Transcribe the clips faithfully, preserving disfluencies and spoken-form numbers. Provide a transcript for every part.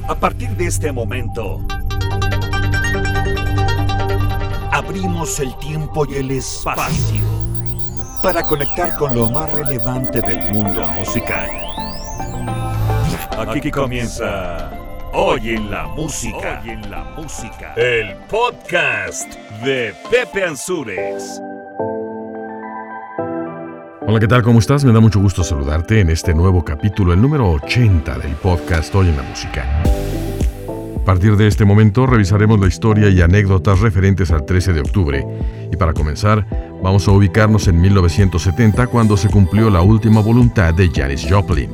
A partir de este momento, abrimos el tiempo y el espacio para conectar con lo más relevante del mundo musical. Aquí comienza Hoy en la Música, Hoy en la Música, el podcast de Pepe Ansúrez. Hola, ¿qué tal? ¿Cómo estás? Me da mucho gusto saludarte en este nuevo capítulo, el número ochenta del podcast Hoy en la Música. A partir de este momento revisaremos la historia y anécdotas referentes al trece de octubre. Y para comenzar, vamos a ubicarnos en mil novecientos setenta, cuando se cumplió la última voluntad de Janis Joplin.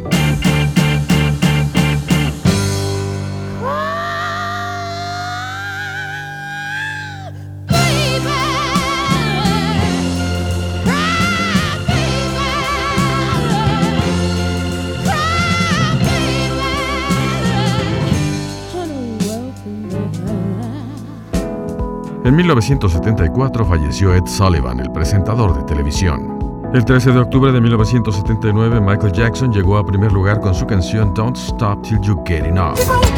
En mil novecientos setenta y cuatro falleció Ed Sullivan, el presentador de televisión. El trece de octubre de mil novecientos setenta y nueve, Michael Jackson llegó a primer lugar con su canción Don't Stop Till You Get Enough.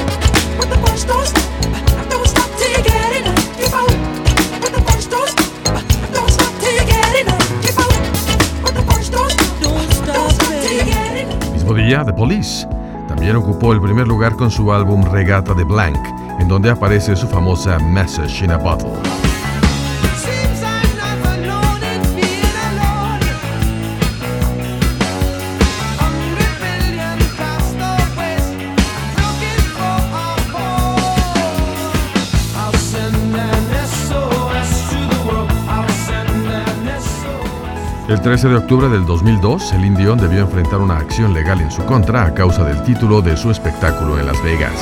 Mismo día, The Police también ocupó el primer lugar con su álbum Regatta de Blanc, en donde aparece su famosa Message in a Bottle. El trece de octubre del dos mil dos, Celine Dion debió enfrentar una acción legal en su contra a causa del título de su espectáculo en Las Vegas.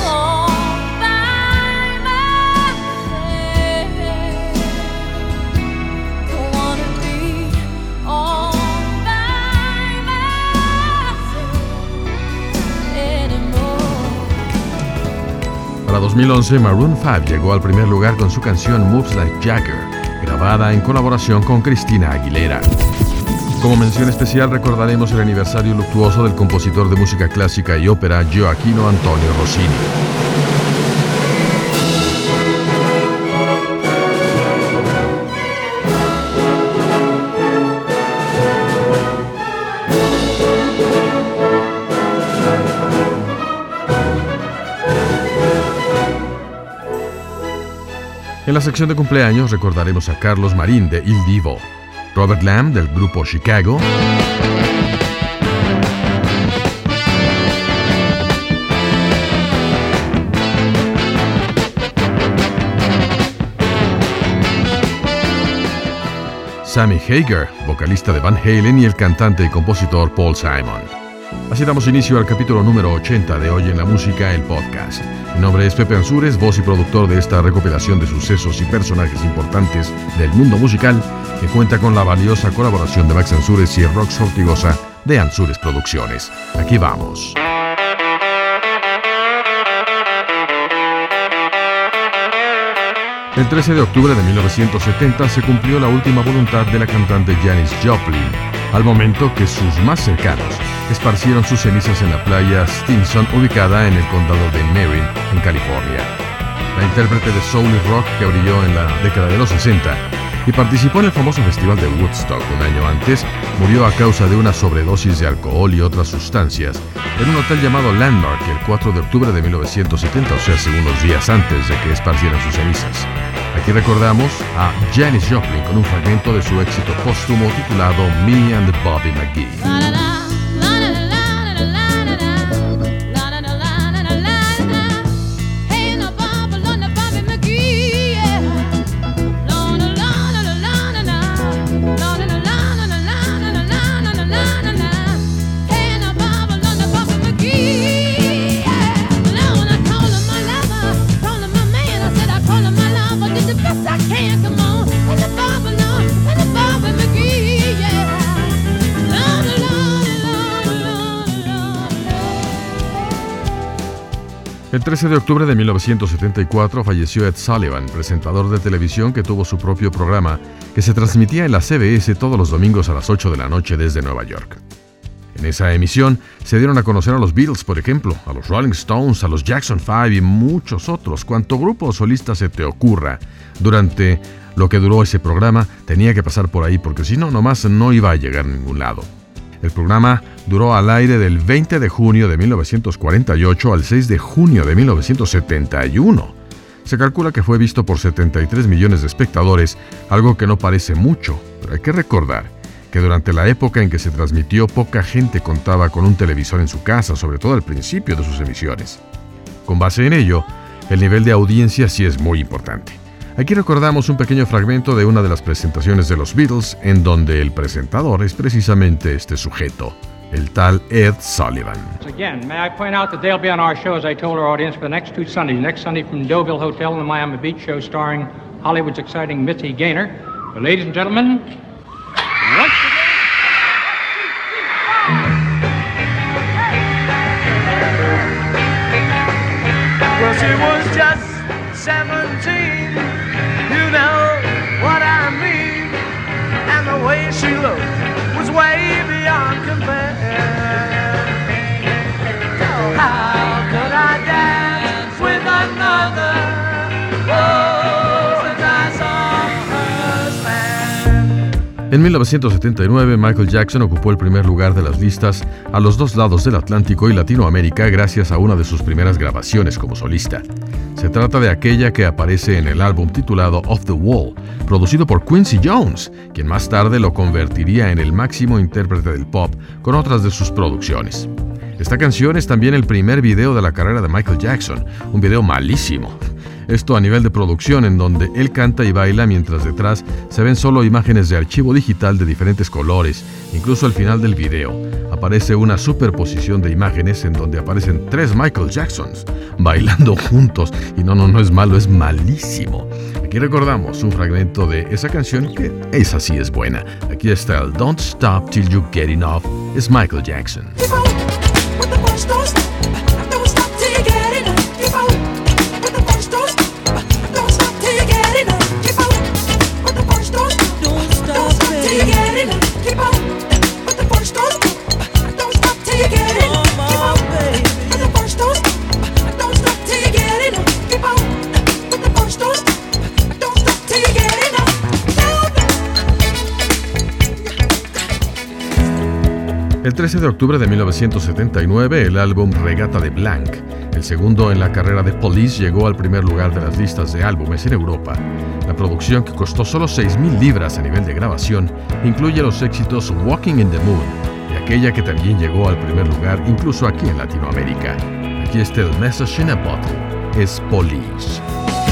Para dos mil once, Maroon cinco llegó al primer lugar con su canción Moves Like Jagger, grabada en colaboración con Christina Aguilera. Como mención especial recordaremos el aniversario luctuoso del compositor de música clásica y ópera Gioacchino Antonio Rossini. En la sección de cumpleaños recordaremos a Carlos Marín de Il Divo, Robert Lamb del grupo Chicago, Sammy Hagar, vocalista de Van Halen, y el cantante y compositor Paul Simon. Así damos inicio al capítulo número ochenta de Hoy en la Música, el podcast. Mi nombre es Pepe Ansúrez, voz y productor de esta recopilación de sucesos y personajes importantes del mundo musical, que cuenta con la valiosa colaboración de Max Ansúrez y Rox Ortigosa de Ansúrez Producciones. Aquí vamos. El trece de octubre de mil novecientos setenta se cumplió la última voluntad de la cantante Janis Joplin, al momento que sus más cercanos esparcieron sus cenizas en la playa Stinson, ubicada en el condado de Marin, en California. La intérprete de soul y rock, que brilló en la década de los sesenta y participó en el famoso festival de Woodstock un año antes, murió a causa de una sobredosis de alcohol y otras sustancias en un hotel llamado Landmark el cuatro de octubre de mil novecientos setenta, o sea, hace unos días antes de que esparcieran sus cenizas. Aquí recordamos a Janis Joplin con un fragmento de su éxito póstumo titulado Me and Bobby McGee. El trece de octubre de mil novecientos setenta y cuatro falleció Ed Sullivan, presentador de televisión que tuvo su propio programa que se transmitía en la C B S todos los domingos a las ocho de la noche desde Nueva York. En esa emisión se dieron a conocer a los Beatles, por ejemplo, a los Rolling Stones, a los Jackson Five y muchos otros. Cuanto grupo solista se te ocurra. Durante lo que duró ese programa, tenía que pasar por ahí porque si no, nomás no iba a llegar a ningún lado. El programa duró al aire del veinte de junio de mil novecientos cuarenta y ocho al seis de junio de mil novecientos setenta y uno. Se calcula que fue visto por setenta y tres millones de espectadores, algo que no parece mucho, pero hay que recordar que durante la época en que se transmitió, poca gente contaba con un televisor en su casa, sobre todo al principio de sus emisiones. Con base en ello, el nivel de audiencia sí es muy importante. Aquí recordamos un pequeño fragmento de una de las presentaciones de los Beatles, en donde el presentador es precisamente este sujeto, el tal Ed Sullivan. Again, may I point out that they'll be on our show, as I told our audience, for the next two Sundays. Next Sunday from Deauville Hotel in the Miami Beach show starring Hollywood's exciting Mitzi Gaynor. But ladies and gentlemen, once again... Well, she was just seventeen, you know what I mean, and the way she looked was way beyond compare. How could I dance with another? Oh, since I saw her stand. En mil novecientos setenta y nueve, Michael Jackson ocupó el primer lugar de las listas a los dos lados del Atlántico y Latinoamérica gracias a una de sus primeras grabaciones como solista. Se trata de aquella que aparece en el álbum titulado Off the Wall, producido por Quincy Jones, quien más tarde lo convertiría en el máximo intérprete del pop con otras de sus producciones. Esta canción es también el primer video de la carrera de Michael Jackson, un video malísimo. Esto a nivel de producción, en donde él canta y baila mientras detrás se ven solo imágenes de archivo digital de diferentes colores. Incluso al final del video aparece una superposición de imágenes en donde aparecen tres Michael Jacksons bailando juntos. Y no, no, no es malo, es malísimo. Aquí recordamos un fragmento de esa canción que esa sí es buena. Aquí está el Don't Stop Till You Get Enough, es Michael Jackson. El trece de octubre de mil novecientos setenta y nueve, el álbum Regatta de Blanc, el segundo en la carrera de Police, llegó al primer lugar de las listas de álbumes en Europa. La producción, que costó solo seis mil libras a nivel de grabación, incluye los éxitos Walking in the Moon y aquella que también llegó al primer lugar incluso aquí en Latinoamérica. Aquí está el Message in a Bottle, es Police.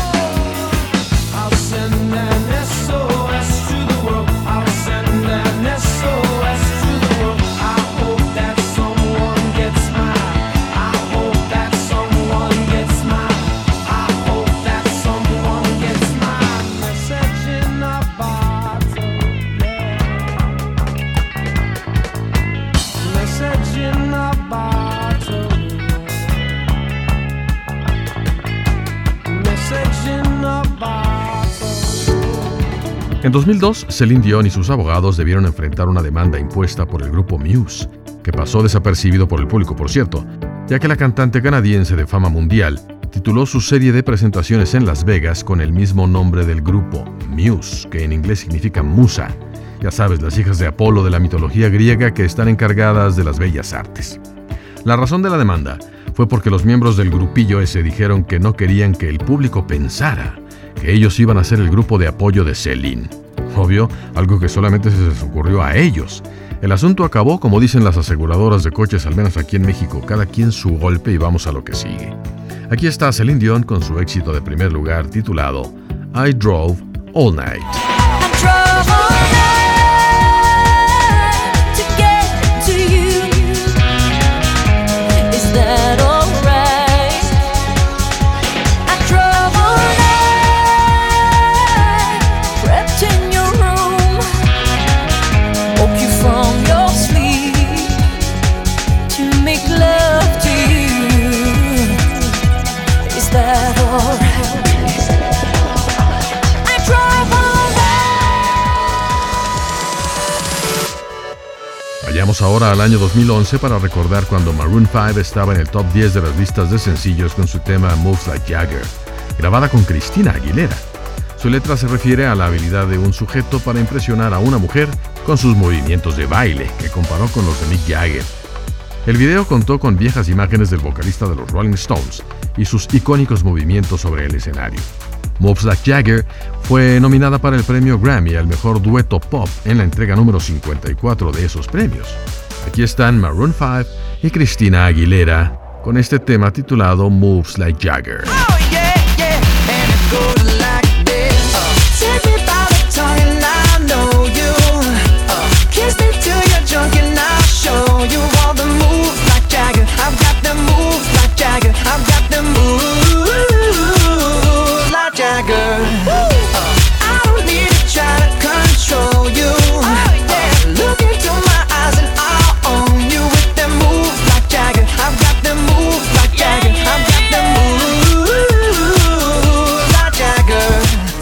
En dos mil dos, Celine Dion y sus abogados debieron enfrentar una demanda impuesta por el grupo Muse, que pasó desapercibido por el público, por cierto, ya que la cantante canadiense de fama mundial tituló su serie de presentaciones en Las Vegas con el mismo nombre del grupo, Muse, que en inglés significa musa. Ya sabes, las hijas de Apolo de la mitología griega que están encargadas de las bellas artes. La razón de la demanda fue porque los miembros del grupillo ese dijeron que no querían que el público pensara que ellos iban a ser el grupo de apoyo de Celine. Obvio, algo que solamente se les ocurrió a ellos. El asunto acabó, como dicen las aseguradoras de coches, al menos aquí en México, cada quien su golpe y vamos a lo que sigue. Aquí está Celine Dion con su éxito de primer lugar titulado I Drove All Night. I drove all night. Vamos ahora al año dos mil once para recordar cuando Maroon cinco estaba en el top diez de las listas de sencillos con su tema Moves Like Jagger, grabada con Christina Aguilera. Su letra se refiere a la habilidad de un sujeto para impresionar a una mujer con sus movimientos de baile, que comparó con los de Mick Jagger. El video contó con viejas imágenes del vocalista de los Rolling Stones y sus icónicos movimientos sobre el escenario. Moves Like Jagger fue nominada para el premio Grammy al mejor dueto pop en la entrega número cincuenta y cuatro de esos premios. Aquí están Maroon cinco y Christina Aguilera con este tema titulado Moves Like Jagger. Oh, yeah, yeah. And it goes like this. Uh, take me by the tongue and I know you. Uh, kiss me till you're drunk and I'll show you all the moves like Jagger. I've got the moves like Jagger. I've got the moves like Jagger. Uh, I don't need to try to control you. Oh, yeah. Uh, look into my eyes and I'll own you with them moves like Jagger. I've got the moves like Jagger. I've got the moves like Jagger.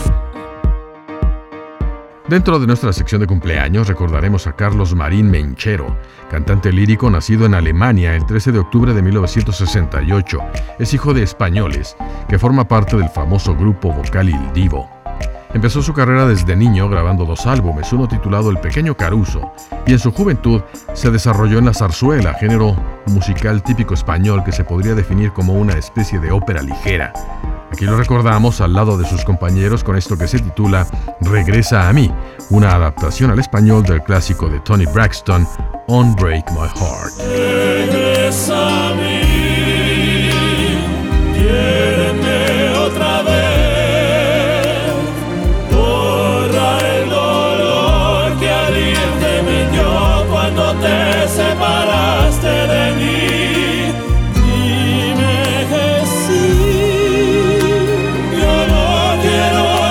Dentro de nuestra sección de cumpleaños recordaremos a Carlos Marín Menchero, cantante lírico nacido en Alemania el trece de octubre de mil novecientos sesenta y ocho. Es hijo de españoles, que forma parte del famoso grupo vocal Il Divo. Empezó su carrera desde niño grabando dos álbumes, uno titulado El Pequeño Caruso, y en su juventud se desarrolló en la zarzuela, género musical típico español que se podría definir como una especie de ópera ligera. Aquí lo recordamos al lado de sus compañeros con esto que se titula Regresa a mí, una adaptación al español del clásico de Toni Braxton, Unbreak My Heart. Regresa a mí, quiéreme otra vez, borra el dolor que al irte me dio cuando te separaste de mí. Dime que sí, yo no quiero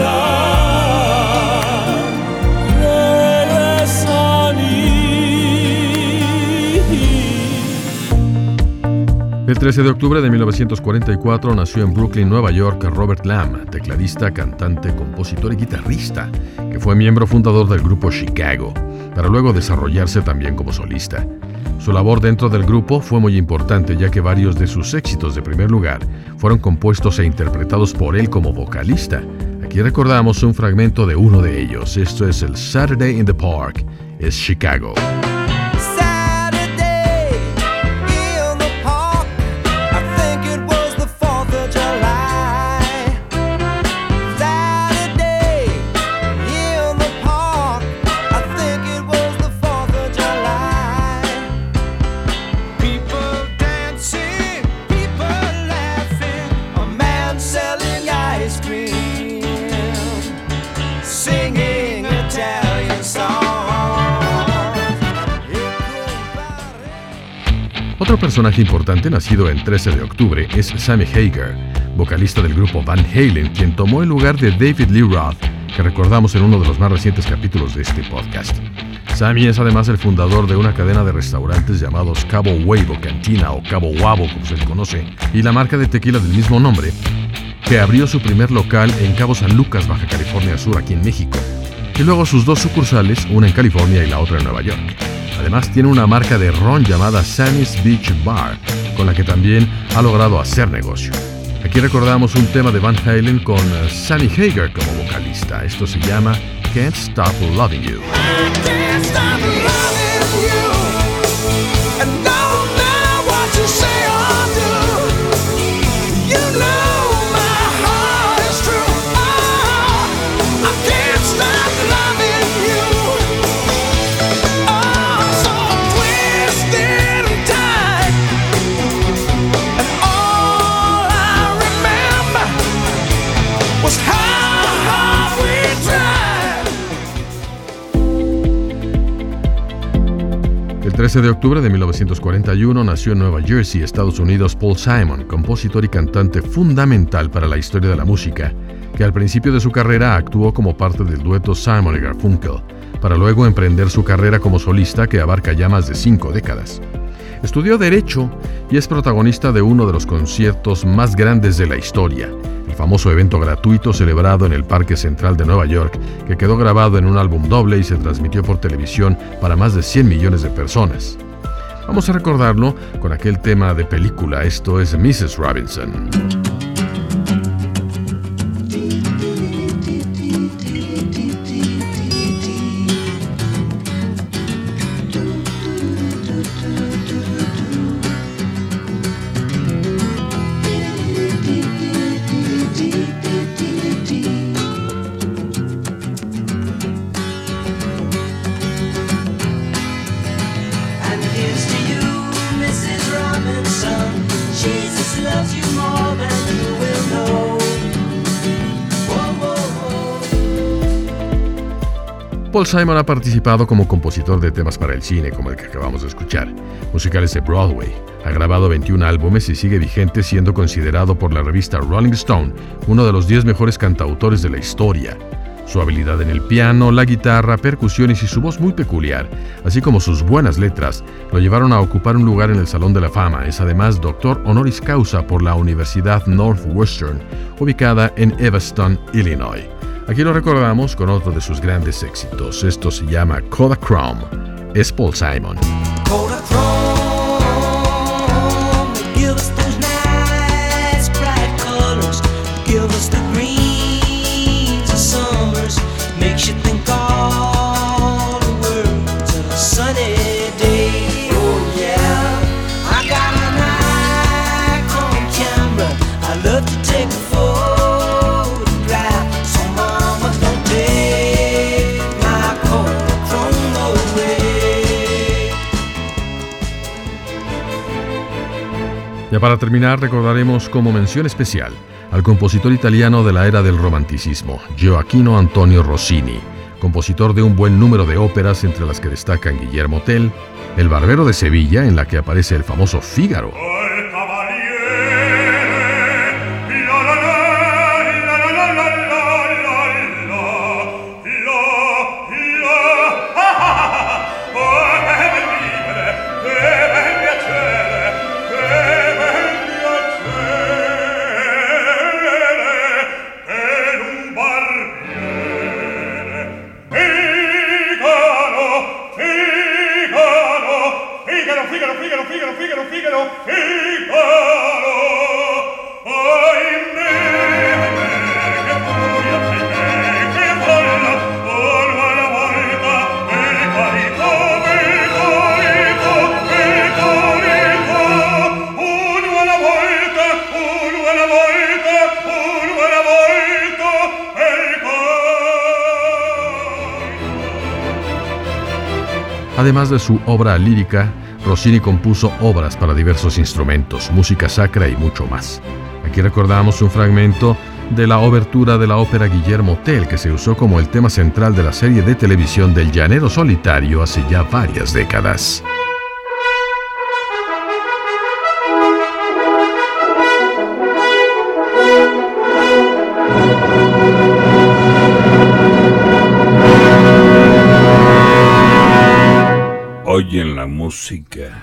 llorar. Regresa a mí. El trece de octubre de mil novecientos cuarenta y cuatro nació en Brooklyn, Nueva York, Robert Lamm, tecladista, cantante, compositor y guitarrista, que fue miembro fundador del grupo Chicago, para luego desarrollarse también como solista. Su labor dentro del grupo fue muy importante, ya que varios de sus éxitos de primer lugar fueron compuestos e interpretados por él como vocalista. Aquí recordamos un fragmento de uno de ellos. Esto es el Saturday in the Park, es Chicago. Saturday in the park, I think it was the fourth of July. Saturday in the park, I think it was the fourth of July. People dancing, people laughing, a man selling ice cream, singing Italian songs. Otro personaje importante nacido el trece de octubre es Sammy Hagar, vocalista del grupo Van Halen, quien tomó el lugar de David Lee Roth, que recordamos en uno de los más recientes capítulos de este podcast. Sammy es además el fundador de una cadena de restaurantes llamados Cabo Wabo Cantina o Cabo Wabo, como se le conoce, y la marca de tequila del mismo nombre, que abrió su primer local en Cabo San Lucas, Baja California Sur, aquí en México, y luego sus dos sucursales, una en California y la otra en Nueva York. Además tiene una marca de ron llamada Sammy's Beach Bar, con la que también ha logrado hacer negocio. Aquí recordamos un tema de Van Halen con uh, Sammy Hagar como vocalista. Esto se llama Can't Stop Loving You. Can't stop loving you, and no matter what you say or do, you know my heart is true. Oh, I can't stop loving you. Oh, so twisted and tight, and all I remember was how hard we tried. El trece de octubre de mil novecientos cuarenta y uno nació en Nueva Jersey, Estados Unidos, Paul Simon, compositor y cantante fundamental para la historia de la música, que al principio de su carrera actuó como parte del dueto Simon y Garfunkel, para luego emprender su carrera como solista que abarca ya más de cinco décadas. Estudió Derecho y es protagonista de uno de los conciertos más grandes de la historia, el famoso evento gratuito celebrado en el Parque Central de Nueva York, que quedó grabado en un álbum doble y se transmitió por televisión para más de cien millones de personas. Vamos a recordarlo con aquel tema de película, esto es missus Robinson. Paul Simon ha participado como compositor de temas para el cine, como el que acabamos de escuchar, musicales de Broadway. Ha grabado veintiún álbumes y sigue vigente, siendo considerado por la revista Rolling Stone uno de los diez mejores cantautores de la historia. Su habilidad en el piano, la guitarra, percusiones y su voz muy peculiar, así como sus buenas letras, lo llevaron a ocupar un lugar en el Salón de la Fama. Es además doctor honoris causa por la Universidad Northwestern, ubicada en Evanston, Illinois. Aquí lo recordamos con otro de sus grandes éxitos. Esto se llama Kodachrome. Es Paul Simon. Ya para terminar, recordaremos como mención especial al compositor italiano de la era del romanticismo, Gioacchino Antonio Rossini, compositor de un buen número de óperas, entre las que destacan Guillermo Tell, El Barbero de Sevilla, en la que aparece el famoso Fígaro, Además de su obra lírica, Rossini compuso obras para diversos instrumentos, música sacra y mucho más. Aquí recordamos un fragmento de la obertura de la ópera Guillermo Tell, que se usó como el tema central de la serie de televisión del Llanero Solitario hace ya varias décadas. Oyen la música.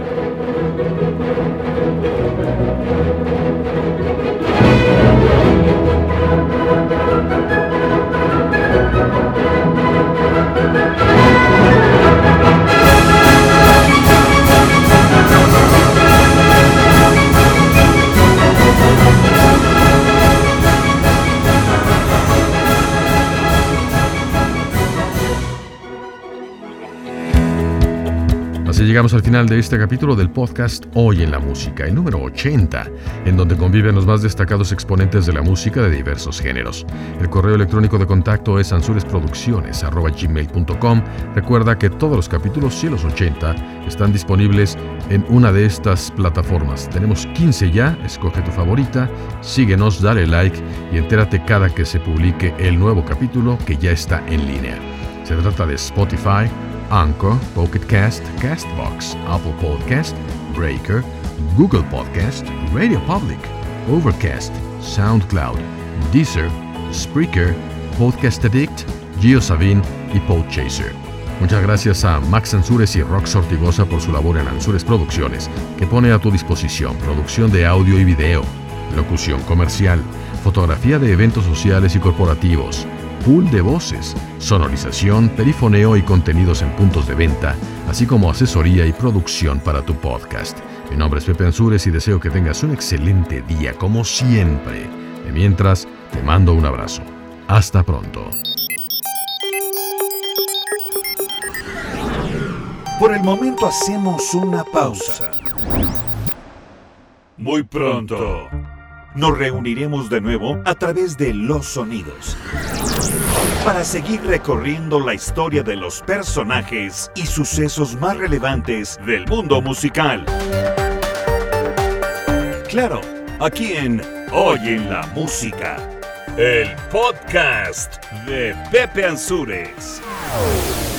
Así llegamos al final de este capítulo del podcast Hoy en la Música, el número ochenta, en donde conviven los más destacados exponentes de la música de diversos géneros. El correo electrónico de contacto es ansuresproducciones arroba gmail punto com. Recuerda que todos los capítulos, sí los ochenta, están disponibles en una de estas plataformas. Tenemos quince ya, escoge tu favorita, síguenos, dale like y entérate cada que se publique el nuevo capítulo que ya está en línea. Se trata de Spotify, Anchor, Pocket Cast, Castbox, Apple Podcast, Breaker, Google Podcast, Radio Public, Overcast, SoundCloud, Deezer, Spreaker, Podcast Addict, GeoSavin y Podchaser. Muchas gracias a Max Ansúrez y Rox Ortigosa por su labor en Ansúrez Producciones, que pone a tu disposición producción de audio y video, locución comercial, fotografía de eventos sociales y corporativos, pool de voces, sonorización, perifoneo y contenidos en puntos de venta, así como asesoría y producción para tu podcast. Mi nombre es Pepe Ansúrez y deseo que tengas un excelente día, como siempre. De mientras, te mando un abrazo. Hasta pronto. Por el momento hacemos una pausa. Muy pronto nos reuniremos de nuevo a través de los sonidos para seguir recorriendo la historia de los personajes y sucesos más relevantes del mundo musical. Claro, aquí en Hoy en la Música, el podcast de Pepe Ansúrez.